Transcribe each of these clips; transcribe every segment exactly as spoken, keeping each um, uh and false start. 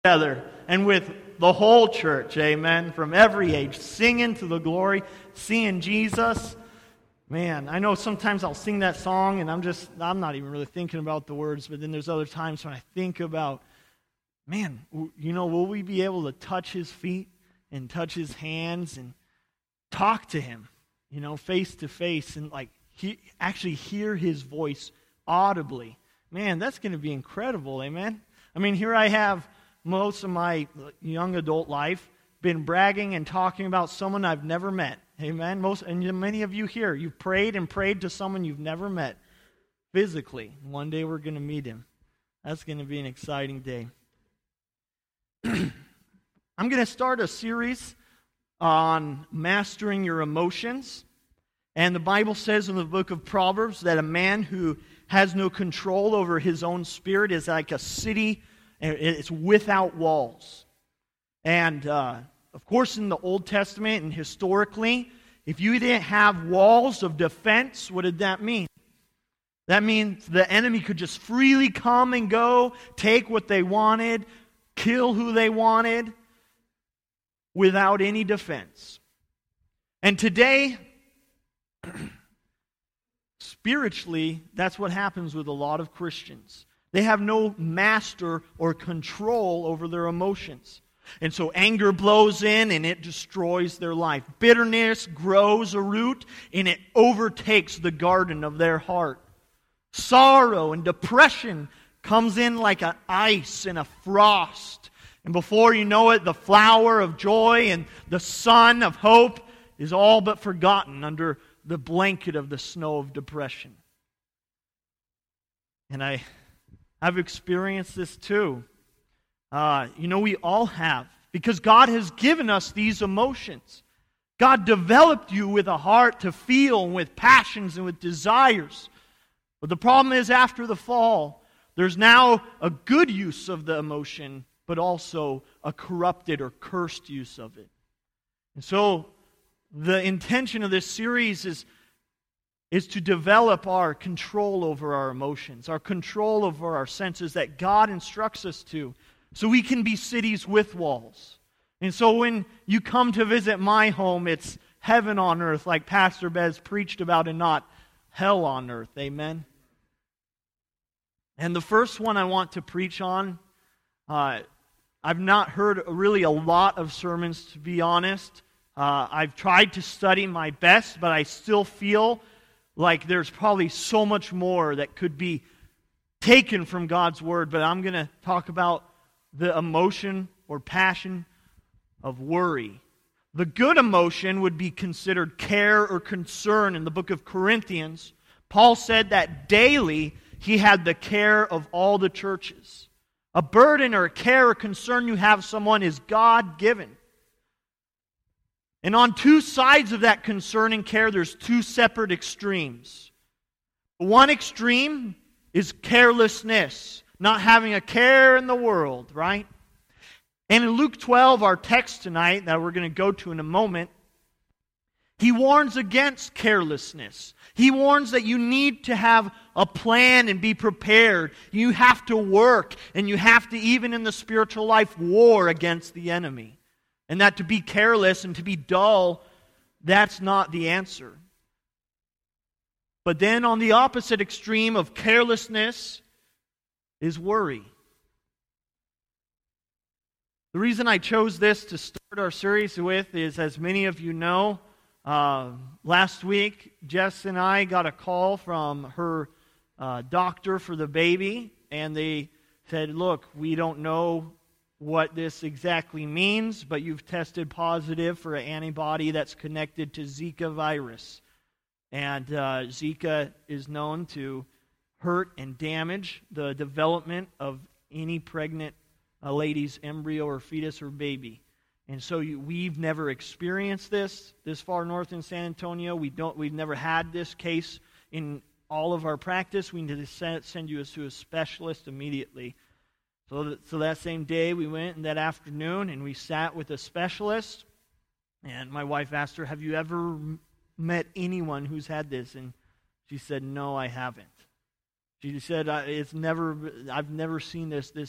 together and with the whole church, amen, from every age, singing to the glory, seeing Jesus. Man, I know sometimes I'll sing that song and I'm just, I'm not even really thinking about the words, but then there's other times when I think about, man, you know, will we be able to touch His feet and touch His hands and talk to Him, you know, face to face and like he, actually hear His voice audibly? Man, that's going to be incredible, amen? I mean, here I have most of my young adult life been bragging and talking about someone I've never met. Amen. Most and many of you here, you've prayed and prayed to someone you've never met physically. One day we're going to meet him. That's going to be an exciting day. I'm going to start a series on mastering your emotions. And the Bible says in the book of Proverbs that a man who has no control over his own spirit is like a city. It's without walls. And, uh, of course, in the Old Testament and historically, if you didn't have walls of defense, what did that mean? That means the enemy could just freely come and go, take what they wanted, kill who they wanted, without any defense. And today, spiritually, that's what happens with a lot of Christians. They have no master or control over their emotions. And so anger blows in and it destroys their life. Bitterness grows a root and it overtakes the garden of their heart. Sorrow and depression comes in like an ice and a frost. And before you know it, the flower of joy and the sun of hope is all but forgotten under the blanket of the snow of depression. And I... I've experienced this too. Uh, you know, we all have. Because God has given us these emotions. God developed you with a heart to feel and with passions and with desires. But the problem is after the fall, there's now a good use of the emotion, but also a corrupted or cursed use of it. And so the intention of this series is is to develop our control over our emotions, our control over our senses that God instructs us to, so we can be cities with walls. And so when you come to visit my home, it's heaven on earth, like Pastor Bez preached about, and not hell on earth. Amen? And the first one I want to preach on, uh, I've not heard really a lot of sermons, to be honest. Uh, I've tried to study my best, but I still feel like there's probably so much more that could be taken from God's Word, but I'm going to talk about the emotion or passion of worry. The good emotion would be considered care or concern. In the book of Corinthians, Paul said that daily he had the care of all the churches. A burden or a care or concern you have someone is God-given. And on two sides of that concern and care, there's two separate extremes. One extreme is carelessness, not having a care in the world, right? And in Luke twelve, our text tonight, that we're going to go to in a moment, he warns against carelessness. He warns that you need to have a plan and be prepared. You have to work, and you have to, even in the spiritual life, war against the enemy. And that to be careless and to be dull, that's not the answer. But then on the opposite extreme of carelessness is worry. The reason I chose this to start our series with is, as many of you know, uh, last week Jess and I got a call from her uh, doctor for the baby, and they said, look, we don't know what this exactly means, but you've tested positive for an antibody that's connected to Zika virus. And uh, Zika is known to hurt and damage the development of any pregnant uh, lady's embryo or fetus or baby. And so you, we've never experienced this this far north in San Antonio. We don't. We've never had this case in all of our practice. We need to send, send you to a specialist immediately. So that, so that same day we went, and that afternoon, and we sat with a specialist, and my wife asked her, have you ever met anyone who's had this? And she said, no, I haven't. She said, it's never, I've never seen this, this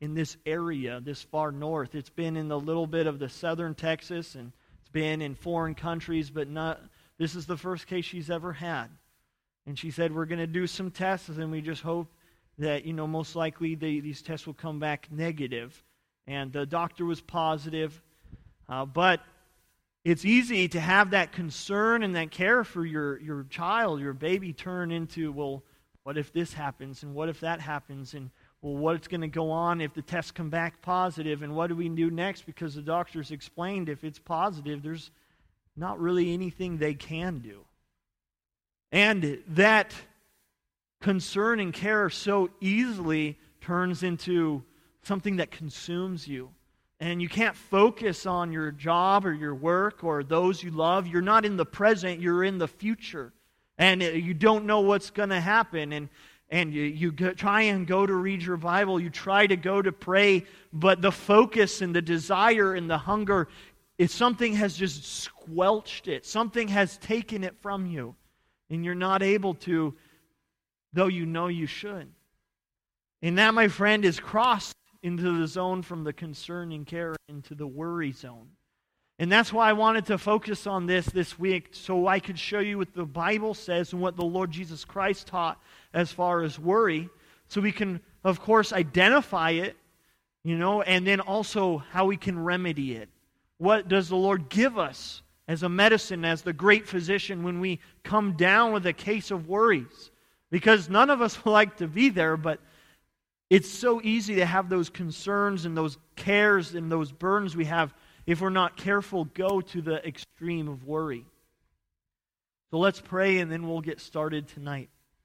in this area, this far north. It's been in a little bit of the southern Texas, and it's been in foreign countries, but not. This is the first case she's ever had. And she said, we're going to do some tests, and we just hope that, you know, most likely they, these tests will come back negative. And the doctor was positive. Uh, but it's easy to have that concern and that care for your, your child, your baby, turn into, well, what if this happens, and what if that happens, and well, what's going to go on if the tests come back positive, and what do we do next? Because the doctors explained if it's positive, there's not really anything they can do. And that concern and care so easily turns into something that consumes you. And you can't focus on your job or your work or those you love. You're not in the present, you're in the future. And you don't know what's going to happen. And, and you, you go, try and go to read your Bible. You try to go to pray. But the focus and the desire and the hunger, if something has just squelched it. Something has taken it from you. And you're not able to, though you know you should. And that, my friend, is crossed into the zone from the concern and care into the worry zone. And that's why I wanted to focus on this this week, so I could show you what the Bible says and what the Lord Jesus Christ taught as far as worry, so we can, of course, identify it, you know, and then also how we can remedy it. What does the Lord give us as a medicine, as the great physician, when we come down with a case of worries? Because none of us like to be there, but it's so easy to have those concerns and those cares and those burdens we have, if we're not careful, go to the extreme of worry. So let's pray, and then we'll get started tonight.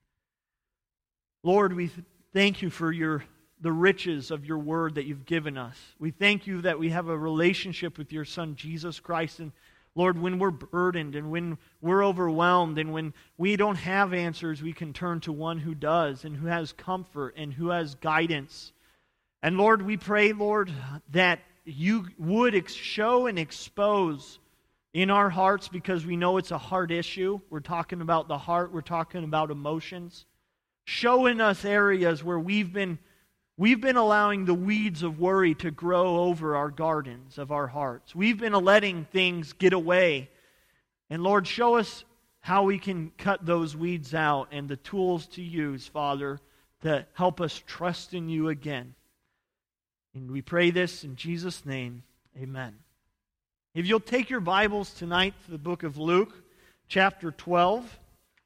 Lord, we thank you for your the riches of your word that you've given us. We thank you that we have a relationship with your Son, Jesus Christ. And Lord, when we're burdened and when we're overwhelmed and when we don't have answers, we can turn to one who does and who has comfort and who has guidance. And Lord, we pray, Lord, that you would ex- show and expose in our hearts, because we know it's a heart issue. We're talking about the heart. We're talking about emotions. Show in us areas where we've been We've been allowing the weeds of worry to grow over our gardens of our hearts. We've been letting things get away. And Lord, show us how we can cut those weeds out and the tools to use, Father, to help us trust in you again. And we pray this in Jesus' name. Amen. If you'll take your Bibles tonight to the book of Luke, chapter twelve.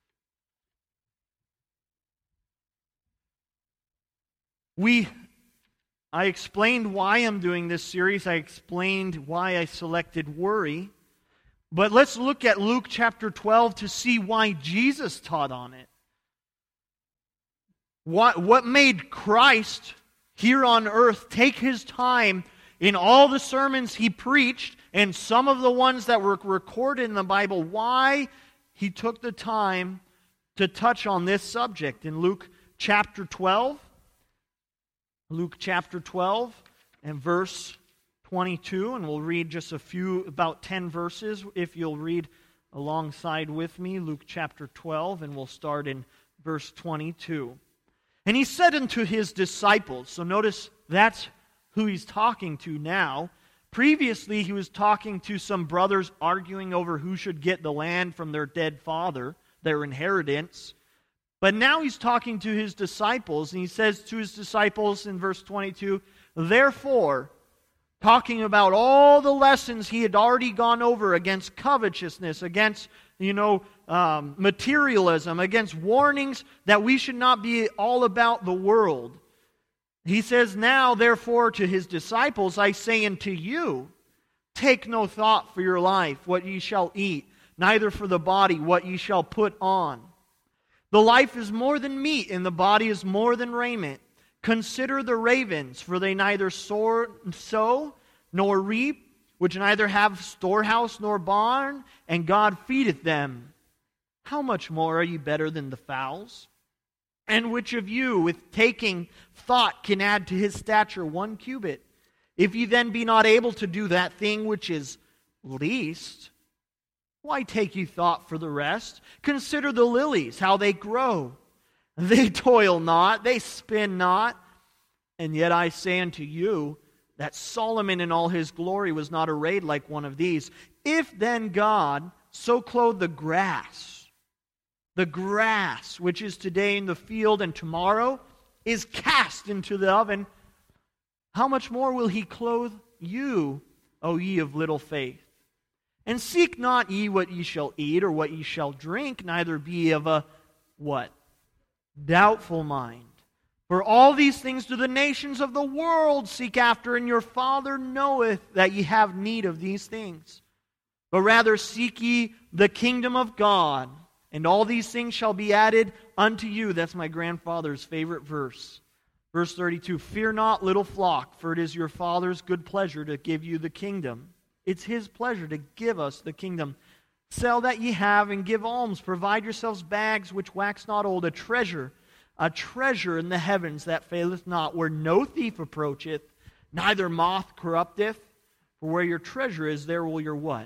We, I explained why I'm doing this series. I explained why I selected worry. But let's look at Luke chapter twelve to see why Jesus taught on it. What, what made Christ here on earth take his time in all the sermons he preached, and some of the ones that were recorded in the Bible, why he took the time to touch on this subject in Luke chapter twelve. Luke chapter twelve and verse twenty-two, and we'll read just a few, about ten verses, if you'll read alongside with me, Luke chapter twelve, and we'll start in verse twenty-two. And he said unto his disciples, so notice that's who he's talking to now. Previously, he was talking to some brothers arguing over who should get the land from their dead father, their inheritance. But now he's talking to his disciples, and he says to his disciples in verse twenty-two, therefore, talking about all the lessons he had already gone over against covetousness, against, you know, um, materialism, against warnings that we should not be all about the world. He says, now, therefore, to his disciples, I say unto you, take no thought for your life, what ye shall eat, neither for the body, what ye shall put on. The life is more than meat, and the body is more than raiment. Consider the ravens, for they neither sow nor reap, which neither have storehouse nor barn, and God feedeth them. How much more are ye better than the fowls? And which of you, with taking thought, can add to his stature one cubit? If ye then be not able to do that thing which is least, why take ye thought for the rest? Consider the lilies, how they grow. They toil not, they spin not. And yet I say unto you that Solomon in all his glory was not arrayed like one of these. If then God so clothe the grass, the grass which is today in the field and tomorrow is cast into the oven, how much more will He clothe you, O ye of little faith? And seek not ye what ye shall eat or what ye shall drink, neither be ye of a what? Doubtful mind. For all these things do the nations of the world seek after, and your Father knoweth that ye have need of these things. But rather seek ye the kingdom of God, and all these things shall be added unto you. That's my grandfather's favorite verse. Verse thirty-two, fear not, little flock, for it is your Father's good pleasure to give you the kingdom. It's His pleasure to give us the kingdom. Sell that ye have, and give alms. Provide yourselves bags which wax not old, a treasure, a treasure in the heavens that faileth not, where no thief approacheth, neither moth corrupteth. For where your treasure is, there will your what?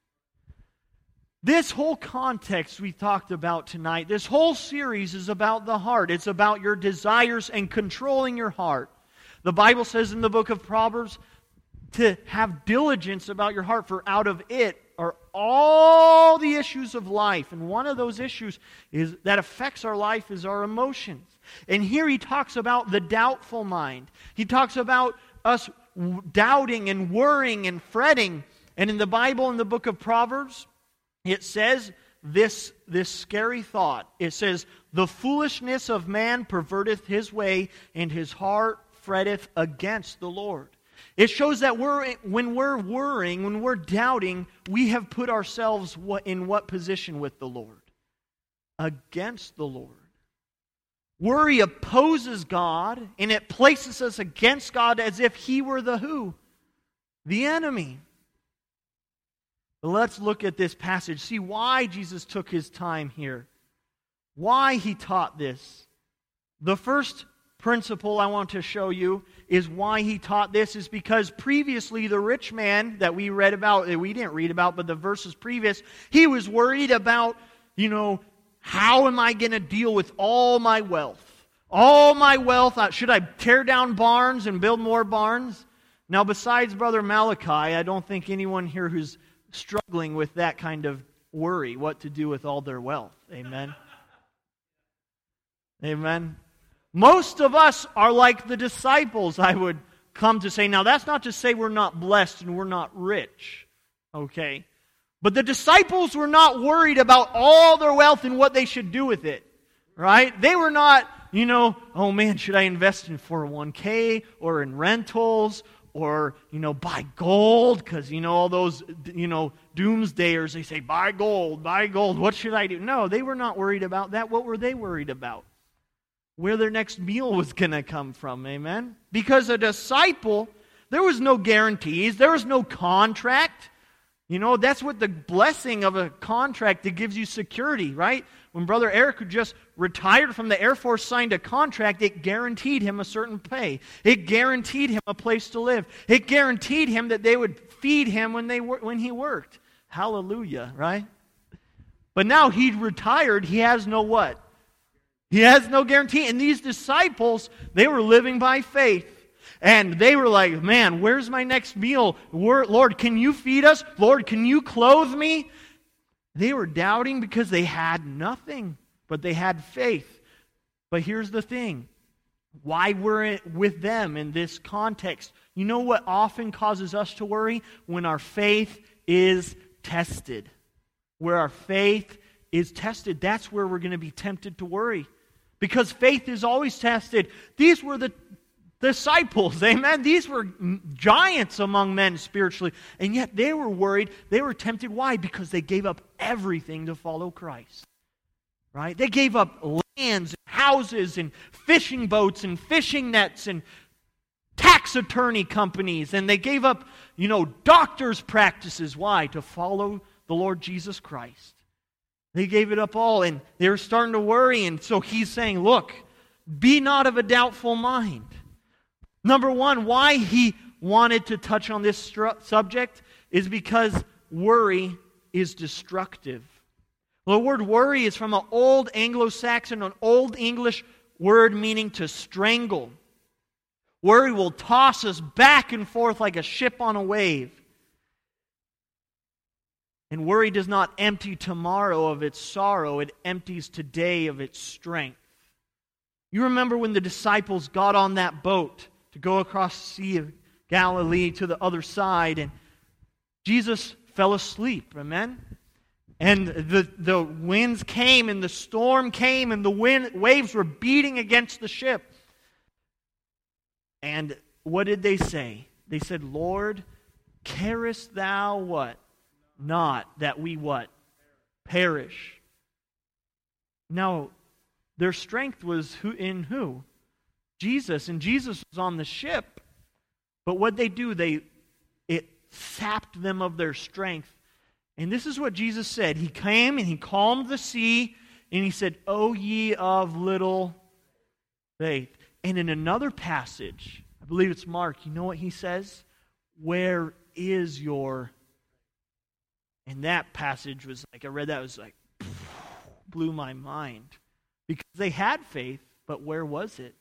This whole context we talked about tonight, this whole series is about the heart. It's about your desires and controlling your heart. The Bible says in the book of Proverbs to have diligence about your heart, for out of it are all the issues of life. And one of those issues is that affects our life is our emotions. And here he talks about the doubtful mind. He talks about us doubting and worrying and fretting. And in the Bible, in the book of Proverbs, it says this, this scary thought. It says, the foolishness of man perverteth his way, and his heart fretteth against the Lord. It shows that we're, when we're worrying, when we're doubting, we have put ourselves in what position with the Lord? Against the Lord. Worry opposes God, and it places us against God as if He were the who? The enemy. Let's look at this passage. See why Jesus took His time here. Why He taught this. The first principle I want to show you is why He taught this is because previously the rich man that we read about, that we didn't read about, but the verses previous, he was worried about, you know, how am I going to deal with all my wealth? All my wealth, should I tear down barns and build more barns? Now besides Brother Malachi, I don't think anyone here who's struggling with that kind of worry, what to do with all their wealth. Amen? Amen? Most of us are like the disciples, I would come to say. Now, that's not to say we're not blessed and we're not rich. Okay? But the disciples were not worried about all their wealth and what they should do with it. Right? They were not, you know, oh man, should I invest in four oh one k or in rentals? Or, you know, buy gold, because, you know, all those, you know, doomsdayers, they say, buy gold, buy gold, what should I do? No, they were not worried about that. What were they worried about? Where their next meal was going to come from, amen? Because a disciple, there was no guarantees, there was no contract. You know, that's what the blessing of a contract that gives you security, right? When Brother Eric, who just retired from the Air Force, signed a contract, it guaranteed him a certain pay. It guaranteed him a place to live. It guaranteed him that they would feed him when they wor- when he worked. Hallelujah, right? But now he's retired, he has no what? He has no guarantee. And these disciples, they were living by faith. And they were like, man, where's my next meal? Lord, can you feed us? Lord, can you clothe me? They were doubting because they had nothing, but they had faith. But here's the thing. Why we're with them in this context. You know what often causes us to worry? When our faith is tested. Where our faith is tested, that's where we're going to be tempted to worry. Because faith is always tested. These were the disciples, amen? These were giants among men spiritually. And yet they were worried. They were tempted. Why? Because they gave up everything to follow Christ. Right? They gave up lands, and houses, and fishing boats, and fishing nets, and tax attorney companies. And they gave up, you know, doctors' practices. Why? To follow the Lord Jesus Christ. They gave it up all, and they were starting to worry. And so he's saying, look, be not of a doubtful mind. Number one, why he wanted to touch on this stru- subject is because worry is destructive. The word worry is from an old Anglo-Saxon, an old English word meaning to strangle. Worry will toss us back and forth like a ship on a wave. And worry does not empty tomorrow of its sorrow. It empties today of its strength. You remember when the disciples got on that boat to go across the Sea of Galilee to the other side, and Jesus fell asleep, amen? And the, the winds came, and the storm came, and the wind, waves were beating against the ship. And what did they say? They said, Lord, carest thou what? Not that we what? Perish. Now, their strength was who, in who? Jesus. And Jesus was on the ship. But what they do, they it sapped them of their strength. And this is what Jesus said. He came and He calmed the sea, and He said, O ye of little faith. And in another passage, I believe it's Mark, you know what He says? Where is your... And that passage was like, I read that, it was like, blew my mind. Because they had faith, but where was it?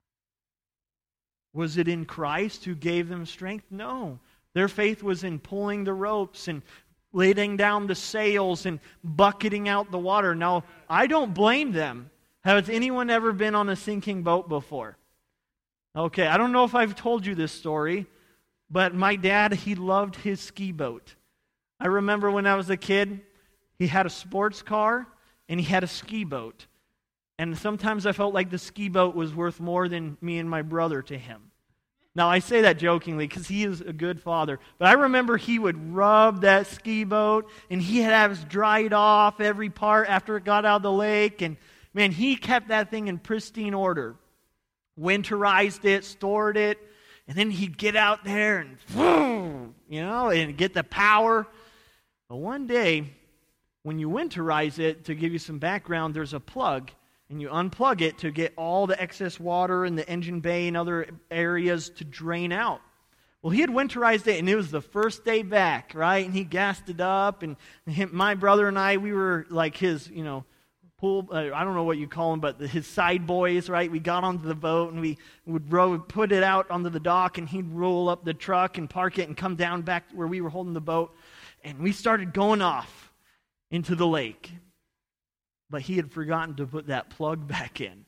Was it in Christ who gave them strength? No. Their faith was in pulling the ropes and laying down the sails and bucketing out the water. Now, I don't blame them. Has anyone ever been on a sinking boat before? Okay, I don't know if I've told you this story, but my dad, he loved his ski boat. I remember when I was a kid, he had a sports car and he had a ski boat. And sometimes I felt like the ski boat was worth more than me and my brother to him. Now, I say that jokingly because he is a good father. But I remember he would rub that ski boat, and he had to have dried off every part after it got out of the lake. And, man, he kept that thing in pristine order. Winterized it, stored it, and then he'd get out there and, boom, you know, and get the power. But one day, when you winterize it, to give you some background, there's a plug. And you unplug it to get all the excess water in the engine bay and other areas to drain out. Well, he had winterized it, and it was the first day back, right? And he gassed it up, and him, my brother and I, we were like his, you know, pool, uh, I don't know what you call them, but the, his side boys, right? We got onto the boat, and we would row, put it out onto the dock, and he'd roll up the truck and park it and come down back where we were holding the boat. And we started going off into the lake. But he had forgotten to put that plug back in.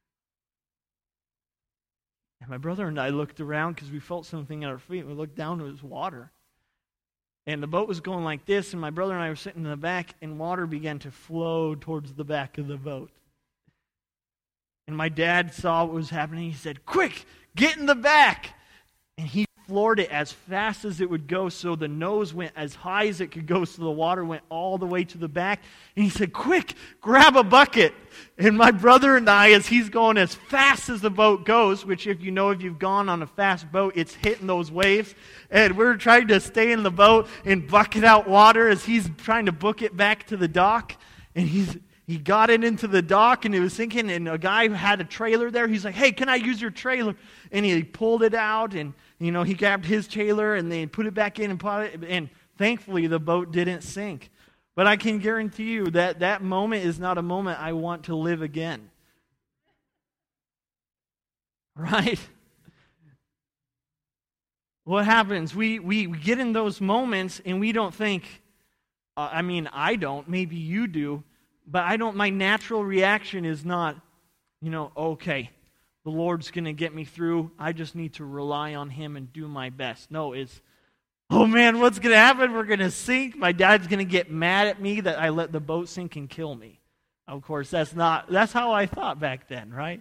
And my brother and I looked around because we felt something at our feet. We looked down, it was water. And the boat was going like this, and my brother and I were sitting in the back, and water began to flow towards the back of the boat. And my dad saw what was happening. He said, "Quick, get in the back!" And he floored it as fast as it would go, so the nose went as high as it could go, so the water went all the way to the back. And he said, "Quick, grab a bucket." And my brother and I, as he's going as fast as the boat goes, which if you know, if you've gone on a fast boat, it's hitting those waves. And we're trying to stay in the boat and bucket out water as he's trying to book it back to the dock. And he's he got it into the dock, and it was sinking, and a guy who had a trailer there, he's like, "Hey, can I use your trailer?" And he pulled it out, and you know, he grabbed his trailer and they put it back in and put it, and thankfully the boat didn't sink. But I can guarantee you that that moment is not a moment I want to live again. Right? What happens? We, we, we get in those moments and we don't think, uh, I mean, I don't, maybe you do, but I don't, my natural reaction is not, you know, okay, the Lord's going to get me through. I just need to rely on Him and do my best. No, it's, oh man, what's going to happen? We're going to sink. My dad's going to get mad at me that I let the boat sink and kill me. Of course, that's not, that's how I thought back then, right?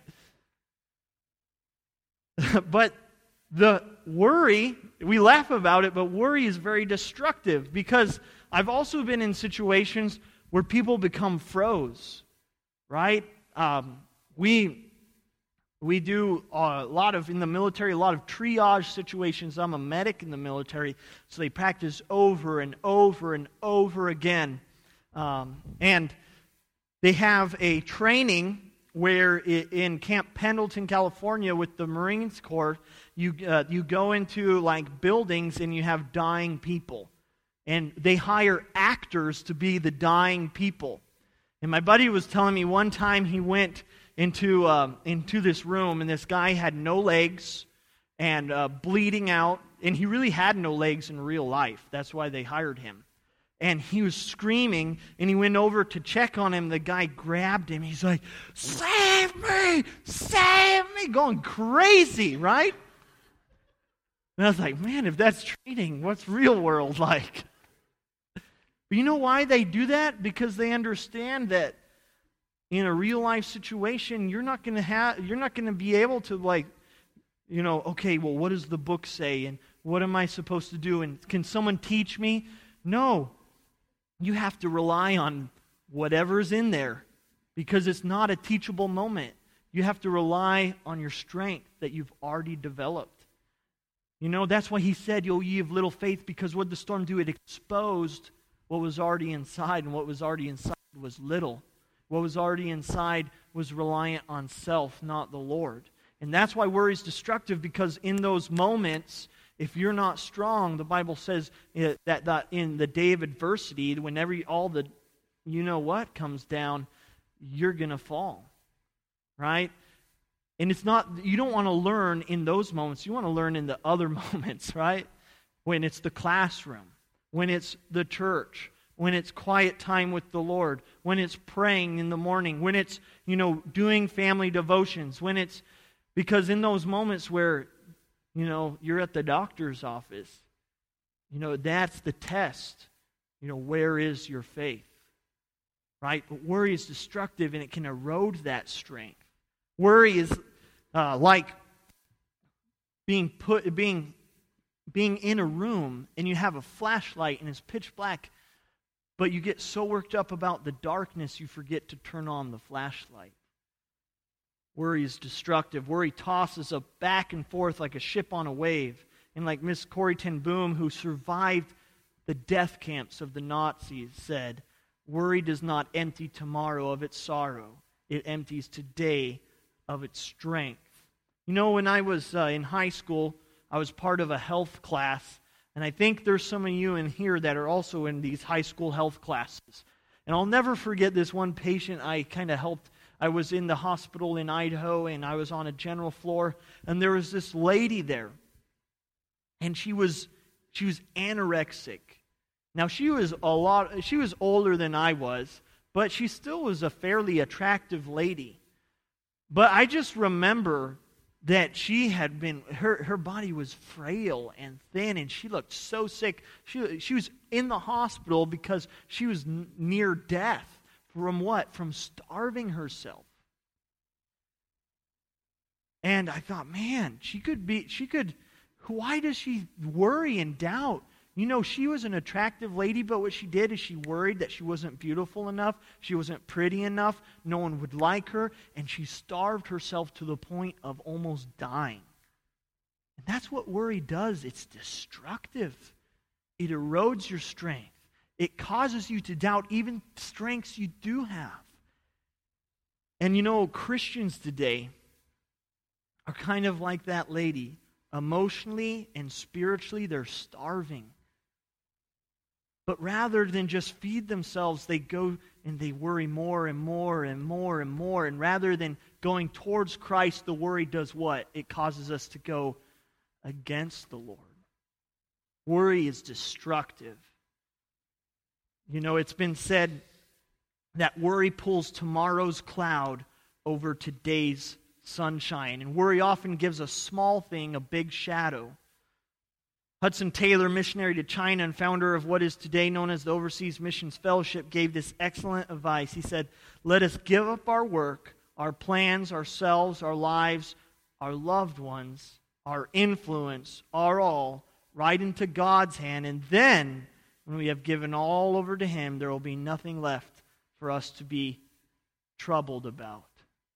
But the worry, we laugh about it, but worry is very destructive, because I've also been in situations where people become froze, right? Um, we... We do a lot of, in the military, a lot of triage situations. I'm a medic in the military, so they practice over and over and over again. Um, and they have a training where in Camp Pendleton, California, with the Marines Corps, you uh, you go into like buildings and you have dying people. And they hire actors to be the dying people. And my buddy was telling me one time he went into um, into this room, and this guy had no legs, and uh, bleeding out. And he really had no legs in real life. That's why they hired him. And he was screaming, and he went over to check on him. The guy grabbed him. He's like, "Save me! Save me!" Going crazy, right? And I was like, man, if that's training, what's real world like? But you know why they do that? Because they understand that in a real life situation, you're not going to have, you're not going to be able to, like, you know, okay, well, what does the book say, and what am I supposed to do, and can someone teach me? No, you have to rely on whatever's in there, because it's not a teachable moment. You have to rely on your strength that you've already developed. You know, that's why he said, "Yo, ye of little faith," because what did the storm do? It exposed what was already inside, and what was already inside was little. What was already inside was reliant on self, not the Lord. And that's why worry is destructive, because in those moments, if you're not strong, the Bible says that, that in the day of adversity, whenever all the you know what comes down, you're going to fall. Right? And it's not, you don't want to learn in those moments. You want to learn in the other moments, right? When it's the classroom, when it's the church, when it's quiet time with the Lord, when it's praying in the morning, when it's, you know, doing family devotions, when it's, because in those moments where, you know, you're at the doctor's office, you know, that's the test. You know, where is your faith? Right? But worry is destructive, and it can erode that strength. Worry is uh, like being put, being, being in a room, and you have a flashlight and it's pitch black, but you get so worked up about the darkness you forget to turn on the flashlight. Worry is destructive. Worry tosses us back and forth like a ship on a wave. And like Miss Corrie ten Boom, who survived the death camps of the Nazis, said, "Worry does not empty tomorrow of its sorrow. It empties today of its strength." You know, when I was uh, in high school, I was part of a health class, and I think there's some of you in here that are also in these high school health classes. And I'll never forget this one patient I kind of helped. I was in the hospital in Idaho, and I was on a general floor, and there was this lady there, and she was she was anorexic. Now, she was a lot. She was older than I was, but she still was a fairly attractive lady. But I just remember that she had been, her, her body was frail and thin, and she looked so sick. She, she was in the hospital because she was n- near death. From what? From starving herself. And I thought, man, she could be, she could, why does she worry and doubt? You know, she was an attractive lady, but what she did is she worried that she wasn't beautiful enough, she wasn't pretty enough, no one would like her, and she starved herself to the point of almost dying. And that's what worry does. It's destructive. It erodes your strength. It causes you to doubt even strengths you do have. And you know, Christians today are kind of like that lady. Emotionally and spiritually, they're starving. But rather than just feed themselves, they go and they worry more and more and more and more. And rather than going towards Christ, the worry does what? It causes us to go against the Lord. Worry is destructive. You know, it's been said that worry pulls tomorrow's cloud over today's sunshine. And worry often gives a small thing a big shadow. Hudson Taylor, missionary to China and founder of what is today known as the Overseas Missions Fellowship, gave this excellent advice. He said, "Let us give up our work, our plans, ourselves, our lives, our loved ones, our influence, our all, right into God's hand, and then, when we have given all over to Him, there will be nothing left for us to be troubled about."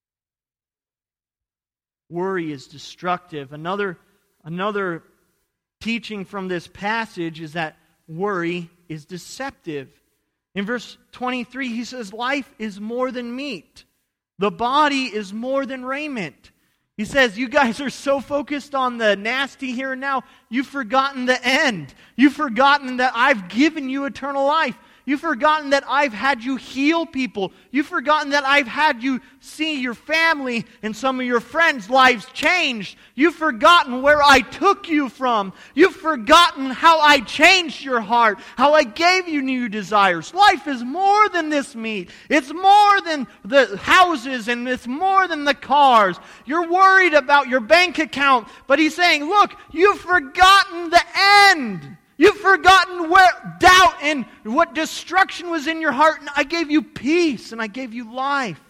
Worry is destructive. Another, another teaching from this passage is that worry is deceptive. In verse twenty-three, he says, "Life is more than meat. The body is more than raiment." He says, you guys are so focused on the nasty here and now, you've forgotten the end. You've forgotten that I've given you eternal life. You've forgotten that I've had you heal people. You've forgotten that I've had you see your family and some of your friends' lives changed. You've forgotten where I took you from. You've forgotten how I changed your heart, how I gave you new desires. Life is more than this meat. It's more than the houses, and it's more than the cars. You're worried about your bank account, but He's saying, look, you've forgotten the end. You've forgotten where doubt and what destruction was in your heart, and I gave you peace, and I gave you life.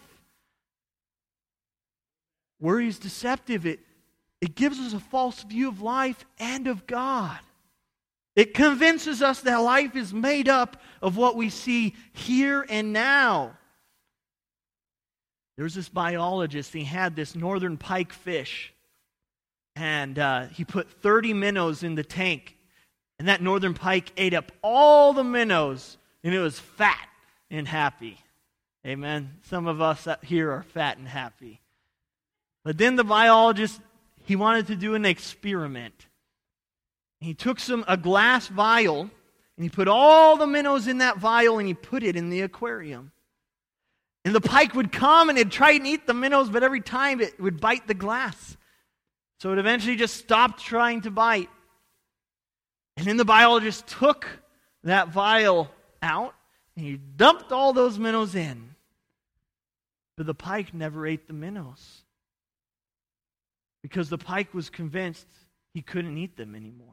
Worry is deceptive. It, it gives us a false view of life and of God. It convinces us that life is made up of what we see here and now. There was this biologist, he had this northern pike fish, and uh, he put thirty minnows in the tank. And that northern pike ate up all the minnows, and it was fat and happy. Amen. Some of us here are fat and happy. But then the biologist, he wanted to do an experiment. He took some a glass vial, and he put all the minnows in that vial, and he put it in the aquarium. And the pike would come, and it'd try and eat the minnows, but every time it would bite the glass. So it eventually just stopped trying to bite. And then the biologist took that vial out, and he dumped all those minnows in. But the pike never ate the minnows, because the pike was convinced he couldn't eat them anymore.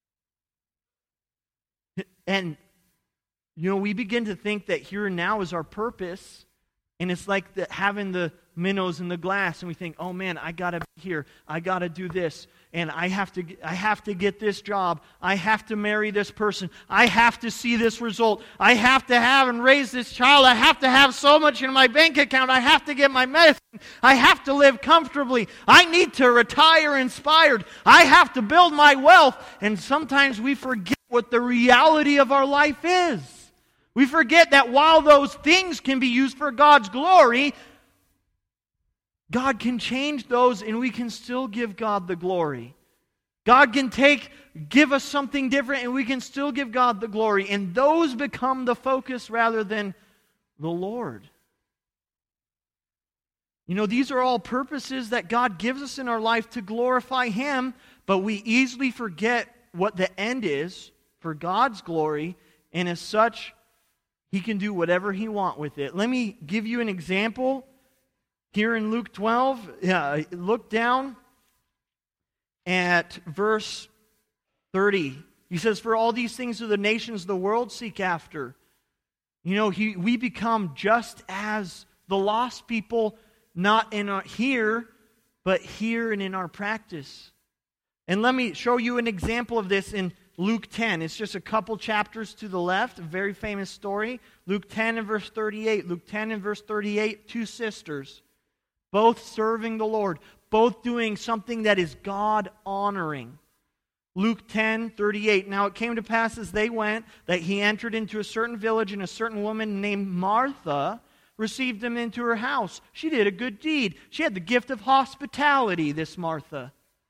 And, you know, we begin to think that here and now is our purpose, and it's like the, having the minnows in the glass, and we think, oh man, I gotta be here, I gotta do this, and I have to I have to get this job, I have to marry this person, I have to see this result, I have to have and raise this child, I have to have so much in my bank account, I have to get my medicine, I have to live comfortably, I need to retire inspired, I have to build my wealth. And sometimes we forget what the reality of our life is. We forget that while those things can be used for God's glory, God can change those, and we can still give God the glory. God can take, give us something different, and we can still give God the glory. And those become the focus rather than the Lord. You know, these are all purposes that God gives us in our life to glorify Him, but we easily forget what the end is for God's glory, and as such, He can do whatever He wants with it. Let me give you an example. Here in Luke twelve, uh, look down at verse thirty. He says, for all these things do the nations of the world seek after. You know, he, we become just as the lost people, not in our, here, but here and in our practice. And let me show you an example of this in Luke ten. It's just a couple chapters to the left, a very famous story. Luke ten and verse thirty-eight. Luke ten and verse thirty-eight, two sisters, both serving the Lord, both doing something that is God-honoring. Luke ten, thirty-eight. Now it came to pass as they went that he entered into a certain village, and a certain woman named Martha received him into her house. She did a good deed. She had the gift of hospitality, this Martha.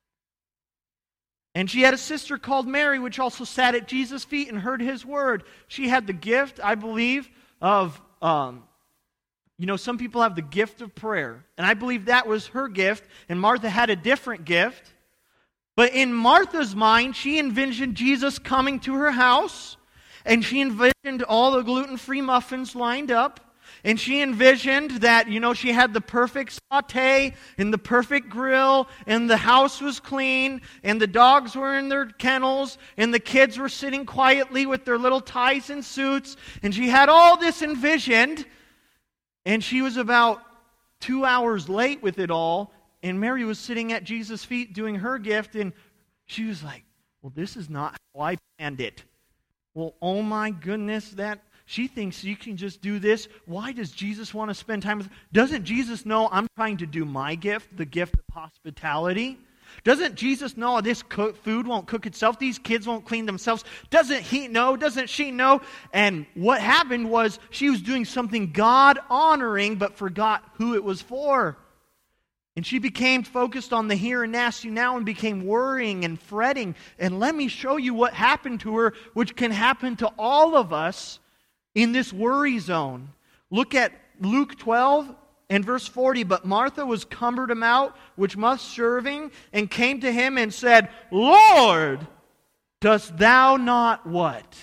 And she had a sister called Mary, which also sat at Jesus' feet and heard His word. She had the gift, I believe, of... Um, You know, some people have the gift of prayer, and I believe that was her gift, and Martha had a different gift. But in Martha's mind, she envisioned Jesus coming to her house, and she envisioned all the gluten-free muffins lined up, and she envisioned that, you know, she had the perfect saute and the perfect grill, and the house was clean, and the dogs were in their kennels, and the kids were sitting quietly with their little ties and suits, and she had all this envisioned. And she was about two hours late with it all, and Mary was sitting at Jesus' feet doing her gift, and she was like, well, this is not how I planned it. Well, oh my goodness, that she thinks you can just do this. Why does Jesus want to spend time with her? Doesn't Jesus know I'm trying to do my gift, the gift of hospitality? Doesn't Jesus know this cook, food won't cook itself? These kids won't clean themselves? Doesn't He know? Doesn't she know? And what happened was she was doing something God-honoring, but forgot who it was for. And she became focused on the here and now and became worrying and fretting. And let me show you what happened to her, which can happen to all of us in this worry zone. Look at Luke twelve and verse forty. But Martha was cumbered about with much serving, and came to him and said, Lord, dost thou not what?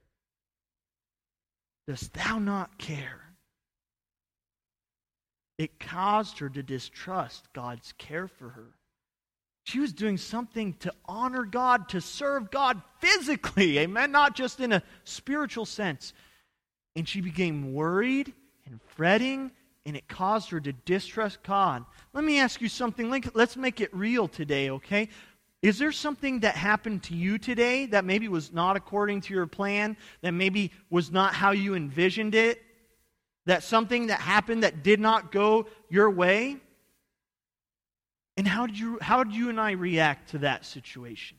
Dost thou not care? It caused her to distrust God's care for her. She was doing something to honor God, to serve God physically, amen, not just in a spiritual sense. And she became worried and fretting, and it caused her to distrust God. Let me ask you something. Let's make it real today, okay? Is there something that happened to you today that maybe was not according to your plan, that maybe was not how you envisioned it? That something that happened that did not go your way? And how did you how did you and I react to that situation?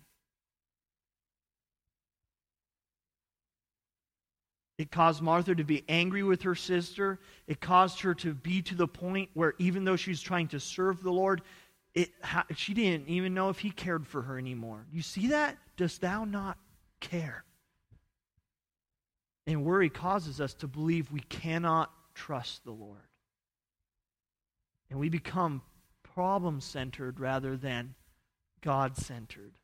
It caused Martha to be angry with her sister. It caused her to be to the point where even though she's trying to serve the Lord, it, she didn't even know if He cared for her anymore. You see that? Dost thou not care? And worry causes us to believe we cannot trust the Lord. And we become problem-centered rather than God-centered.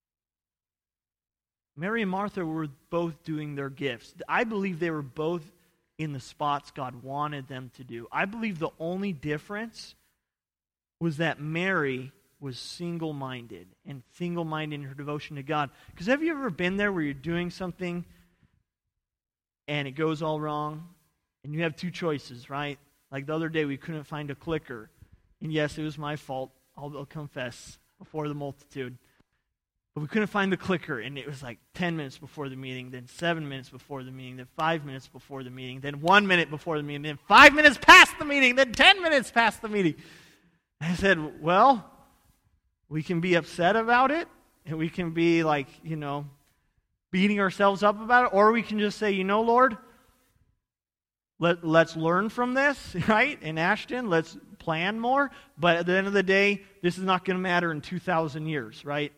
Mary and Martha were both doing their gifts. I believe they were both in the spots God wanted them to do. I believe the only difference was that Mary was single-minded, and single-minded in her devotion to God. Because have you ever been there where you're doing something and it goes all wrong, and you have two choices, right? Like the other day, we couldn't find a clicker. And yes, it was my fault. I'll, I'll confess before the multitude. But we couldn't find the clicker, and it was like ten minutes before the meeting, then seven minutes before the meeting, then five minutes before the meeting, then one minute before the meeting, then five minutes past the meeting, then ten minutes past the meeting. And I said, well, we can be upset about it, and we can be like, you know, beating ourselves up about it, or we can just say, you know, Lord, let, let's learn from this, right? In Ashton, let's plan more, but at the end of the day, this is not going to matter in two thousand years, right?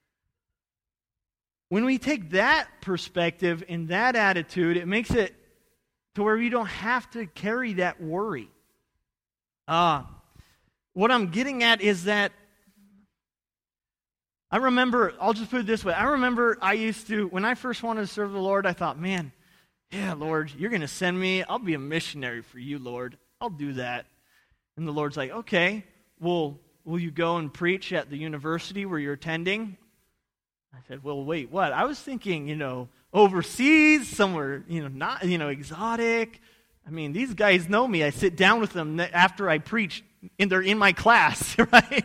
When we take that perspective and that attitude, it makes it to where we don't have to carry that worry. Uh, what I'm getting at is that I remember, I'll just put it this way. I remember I used to, when I first wanted to serve the Lord, I thought, man, yeah, Lord, you're going to send me. I'll be a missionary for you, Lord. I'll do that. And the Lord's like, okay, well, will you go and preach at the university where you're attending? I said, well, wait, what? I was thinking, you know, overseas, somewhere, you know, not, you know, exotic. I mean, these guys know me. I sit down with them after I preach, and they're in my class, right?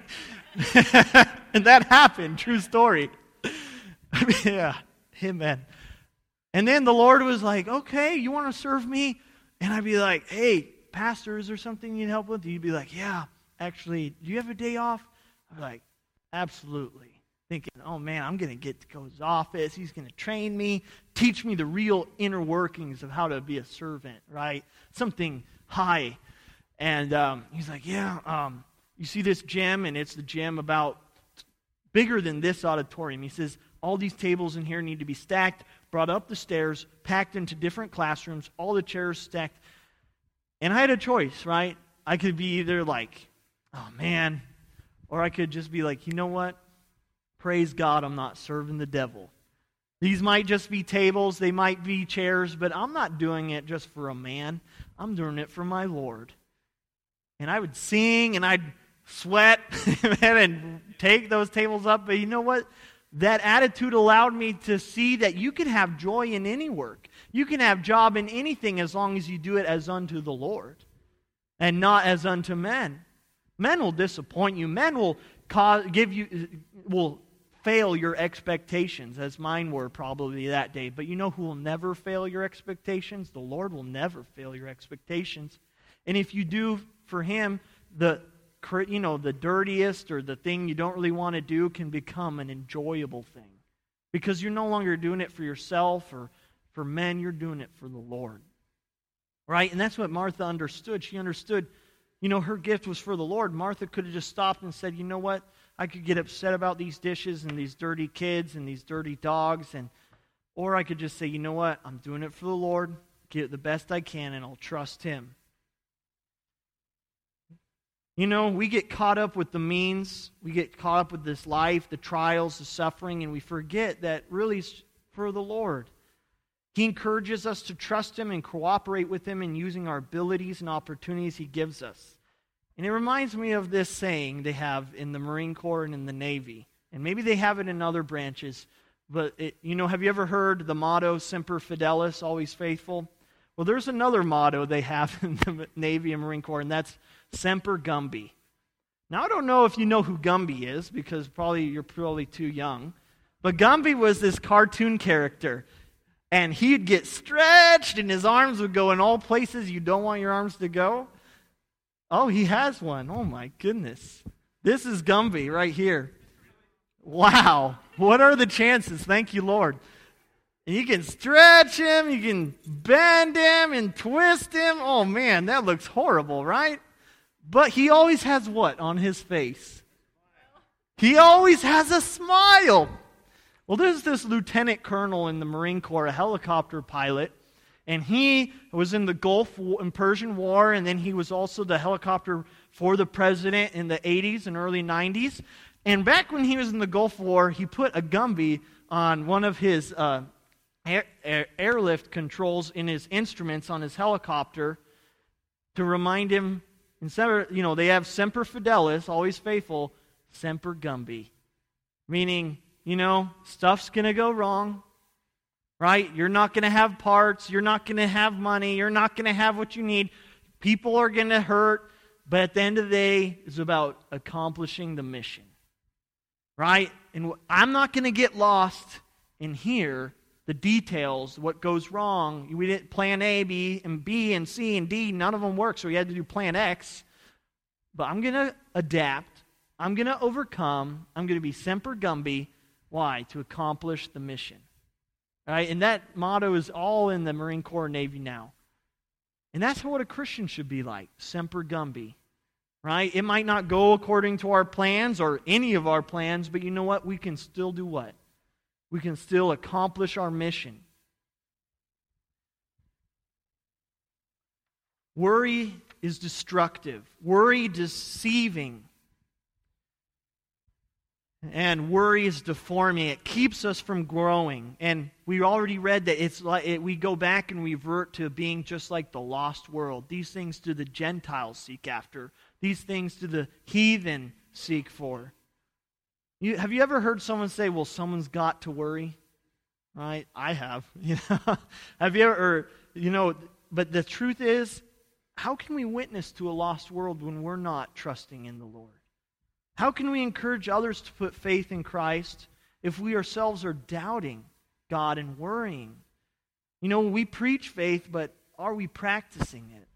And that happened, true story. I mean, yeah, amen. And then the Lord was like, okay, you want to serve me? And I'd be like, hey, pastor, is there something you need help with? You'd be like, yeah, actually, do you have a day off? I'd be like, absolutely. Thinking, oh man, I'm going to get to go to his office. He's going to train me, teach me the real inner workings of how to be a servant, right? Something high. And um, he's like, yeah, um, you see this gym, and it's the gym about bigger than this auditorium. He says, all these tables in here need to be stacked, brought up the stairs, packed into different classrooms, all the chairs stacked. And I had a choice, right? I could be either like, oh man, or I could just be like, you know what? Praise God, I'm not serving the devil. These might just be tables, they might be chairs, but I'm not doing it just for a man. I'm doing it for my Lord. And I would sing, and I'd sweat, and take those tables up. But you know what? That attitude allowed me to see that you can have joy in any work. You can have job in anything as long as you do it as unto the Lord and not as unto men. Men will disappoint you. Men will cause, give you, will fail your expectations, as mine were probably that day. But you know who will never fail your expectations? The Lord will never fail your expectations. And if you do for Him, the you know the dirtiest or the thing you don't really want to do can become an enjoyable thing, because you're no longer doing it for yourself or for men. You're doing it for the Lord, right? And that's what Martha understood. She understood, you know, her gift was for the Lord. Martha could have just stopped and said, you know what? I could get upset about these dishes and these dirty kids and these dirty dogs, and or I could just say, you know what? I'm doing it for the Lord. get it the best I can, and I'll trust Him. You know, we get caught up with the means. We get caught up with this life, the trials, the suffering, and we forget that really it's for the Lord. He encourages us to trust Him and cooperate with Him in using our abilities and opportunities He gives us. And it reminds me of this saying they have in the Marine Corps and in the Navy. And maybe they have it in other branches. But, it, you know, have you ever heard the motto, Semper Fidelis, always faithful? Well, there's another motto they have in the Navy and Marine Corps, and that's Semper Gumby. Now, I don't know if you know who Gumby is, because probably you're probably too young. But Gumby was this cartoon character. And he'd get stretched, and his arms would go in all places you don't want your arms to go. Oh, he has one. Oh, my goodness. This is Gumby right here. Wow. What are the chances? Thank you, Lord. And you can stretch him, you can bend him and twist him. Oh, man, that looks horrible, right? But he always has what on his face? He always has a smile. Well, there's this lieutenant colonel in the Marine Corps, a helicopter pilot, and he was in the Gulf and Persian War, and then he was also the helicopter for the president in the eighties and early nineties. And back when he was in the Gulf War, he put a Gumby on one of his uh, air, air, airlift controls in his instruments on his helicopter to remind him, instead of, you know, they have Semper Fidelis, always faithful, Semper Gumby, meaning, you know, stuff's going to go wrong, right? You're not going to have parts. You're not going to have money. You're not going to have what you need. People are going to hurt. But at the end of the day, it's about accomplishing the mission, right? And I'm not going to get lost in here, the details, what goes wrong. We didn't plan A, B, and B, and C, and D. None of them work, so we had to do plan X. But I'm going to adapt. I'm going to overcome. I'm going to be Semper Gumby. Why? To accomplish the mission. Right? And that motto is all in the Marine Corps Navy now. And that's what a Christian should be like, Semper Gumby. Right? It might not go according to our plans or any of our plans, but you know what? We can still do what? We can still accomplish our mission. Worry is destructive. Worry deceiving. And worry is deforming. It keeps us from growing. And we already read that it's like it, we go back and revert to being just like the lost world. These things do the Gentiles seek after. These things do the heathen seek for. You, have you ever heard someone say, well, someone's got to worry? Right? I have. You know? Have you ever, or, you know, but the truth is, how can we witness to a lost world when we're not trusting in the Lord? How can we encourage others to put faith in Christ if we ourselves are doubting God and worrying? You know, we preach faith, but are we practicing it?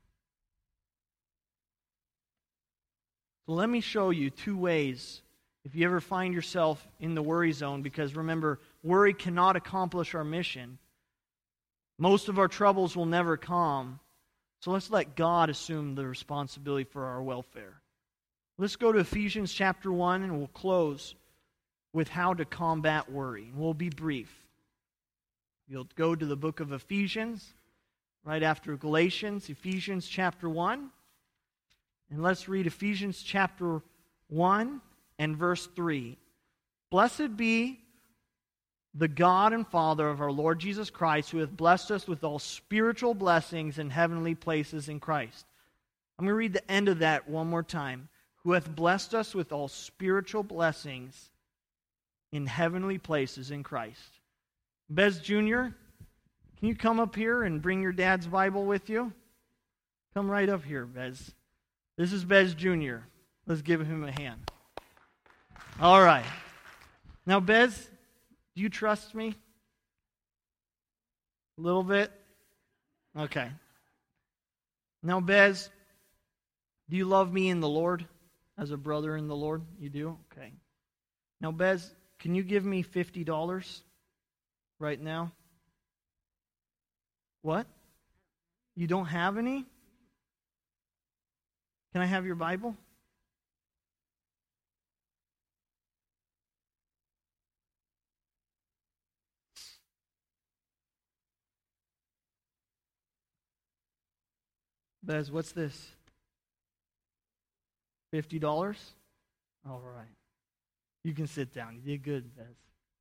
So let me show you two ways if you ever find yourself in the worry zone, because remember, worry cannot accomplish our mission. Most of our troubles will never come. So let's let God assume the responsibility for our welfare. Let's go to Ephesians chapter one, and we'll close with how to combat worry. And we'll be brief. You'll go to the book of Ephesians, right after Galatians, Ephesians chapter one. And let's read Ephesians chapter one and verse three. Blessed be the God and Father of our Lord Jesus Christ, who hath blessed us with all spiritual blessings in heavenly places in Christ. I'm going to read the end of that one more time. Who hath blessed us with all spiritual blessings in heavenly places in Christ. Bez Junior, can you come up here and bring your dad's Bible with you? Come right up here, Bez. This is Bez Junior Let's give him a hand. All right. Now, Bez, do you trust me? A little bit? Okay. Now, Bez, do you love me in the Lord? As a brother in the Lord? You do? Okay. Now, Bez, can you give me fifty dollars right now? What? You don't have any? Can I have your Bible? Bez, what's this? fifty dollars? All right. You can sit down. You did good, Bez.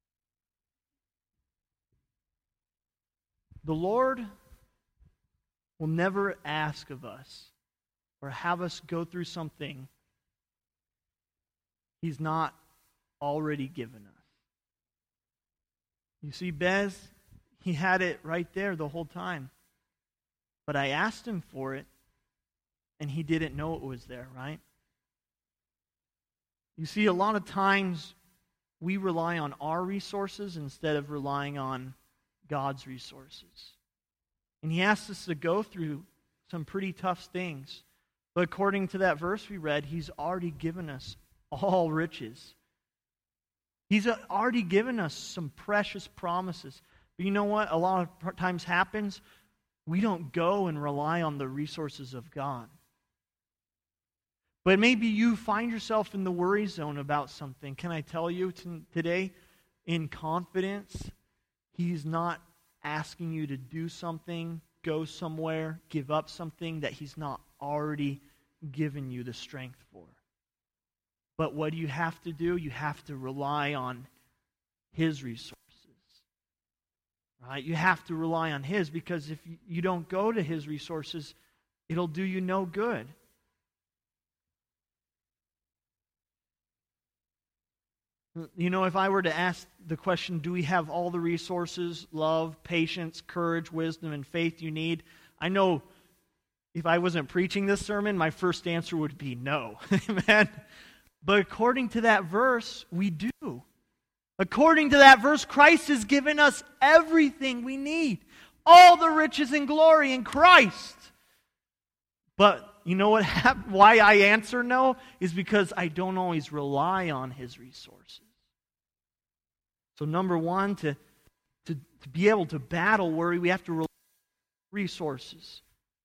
The Lord will never ask of us or have us go through something He's not already given us. You see, Bez, he had it right there the whole time. But I asked him for it, and he didn't know it was there, right? You see, a lot of times we rely on our resources instead of relying on God's resources. And he asks us to go through some pretty tough things. But according to that verse we read, he's already given us all riches. He's already given us some precious promises. But you know what? A lot of times happens, we don't go and rely on the resources of God. But maybe you find yourself in the worry zone about something. Can I tell you t- today, in confidence, He's not asking you to do something, go somewhere, give up something that He's not already given you the strength for. But what do you have to do? You have to rely on His resources. Right? You have to rely on His, because if you don't go to His resources, it'll do you no good. You know, if I were to ask the question, do we have all the resources, love, patience, courage, wisdom, and faith you need? I know if I wasn't preaching this sermon, my first answer would be no. Amen. But according to that verse, we do. According to that verse, Christ has given us everything we need. All the riches and glory in Christ. But you know what? Why I answer no is because I don't always rely on His resources. So number one, to, to, to be able to battle worry, we have to rely on resources.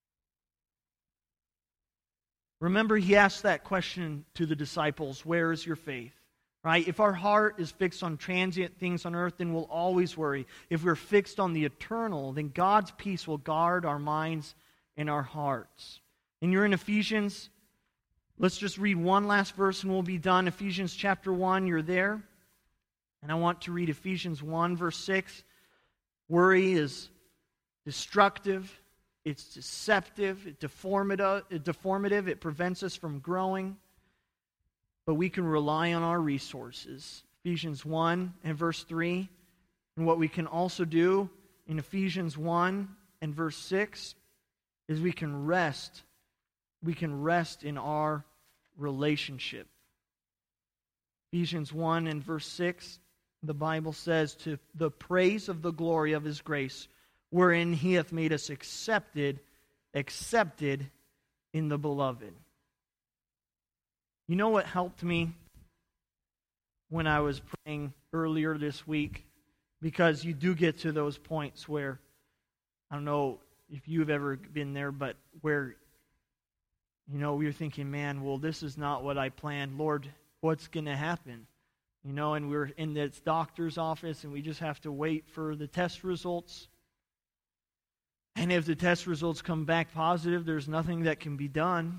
Remember, He asked that question to the disciples, where is your faith? Right? If our heart is fixed on transient things on earth, then we'll always worry. If we're fixed on the eternal, then God's peace will guard our minds and our hearts. And you're in Ephesians. Let's just read one last verse and we'll be done. Ephesians chapter one, you're there. And I want to read Ephesians one, verse six. Worry is destructive. It's deceptive. It's deformative. It prevents us from growing. But we can rely on our resources. Ephesians one and verse three. And what we can also do in Ephesians one and verse six is we can rest. We can rest in our relationship. Ephesians one and verse six, the Bible says, to the praise of the glory of His grace, wherein He hath made us accepted, accepted in the beloved. You know what helped me when I was praying earlier this week? Because you do get to those points where, I don't know if you've ever been there, but where, you know, we were thinking, man, well, this is not what I planned. Lord, what's going to happen? You know, and we're in this doctor's office and we just have to wait for the test results. And if the test results come back positive, there's nothing that can be done.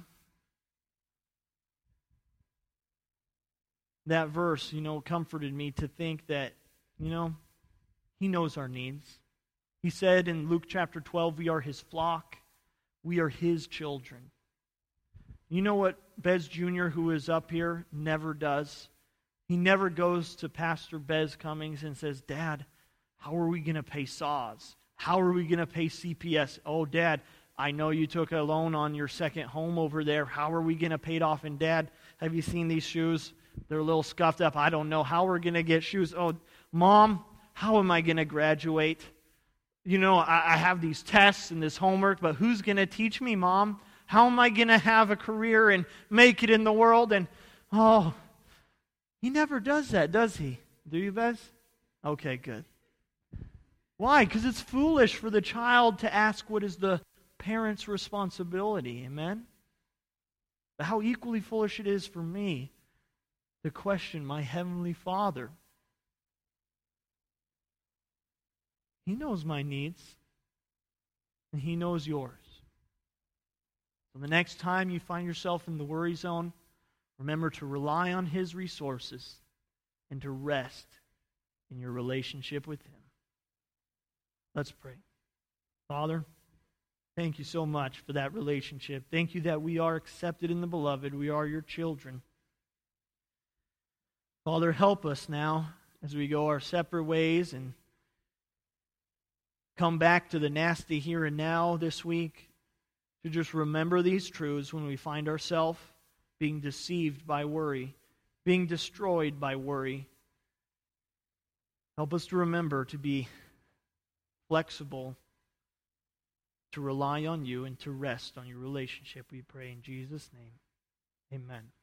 That verse, you know, comforted me to think that, you know, He knows our needs. He said in Luke chapter twelve, we are His flock. We are His children. You know what Bez Junior, who is up here, never does? He never goes to Pastor Bez Cummings and says, Dad, how are we going to pay S A W S? How are we going to pay C P S? Oh, Dad, I know you took a loan on your second home over there. How are we going to pay it off? And Dad, have you seen these shoes? They're a little scuffed up. I don't know how we're going to get shoes. Oh, Mom, how am I going to graduate? You know, I, I have these tests and this homework, but who's going to teach me, Mom? How am I going to have a career and make it in the world? And, oh, He never does that, does He? Do you, Bez? Okay, good. Why? Because it's foolish for the child to ask what is the parent's responsibility. Amen? But how equally foolish it is for me to question my Heavenly Father. He knows my needs, and He knows yours. So the next time you find yourself in the worry zone, remember to rely on His resources and to rest in your relationship with Him. Let's pray. Father, thank you so much for that relationship. Thank you that we are accepted in the Beloved. We are your children. Father, help us now as we go our separate ways and come back to the nasty here and now this week, to just remember these truths when we find ourselves being deceived by worry, being destroyed by worry. Help us to remember to be flexible, to rely on you, and to rest on your relationship, we pray in Jesus' name. Amen.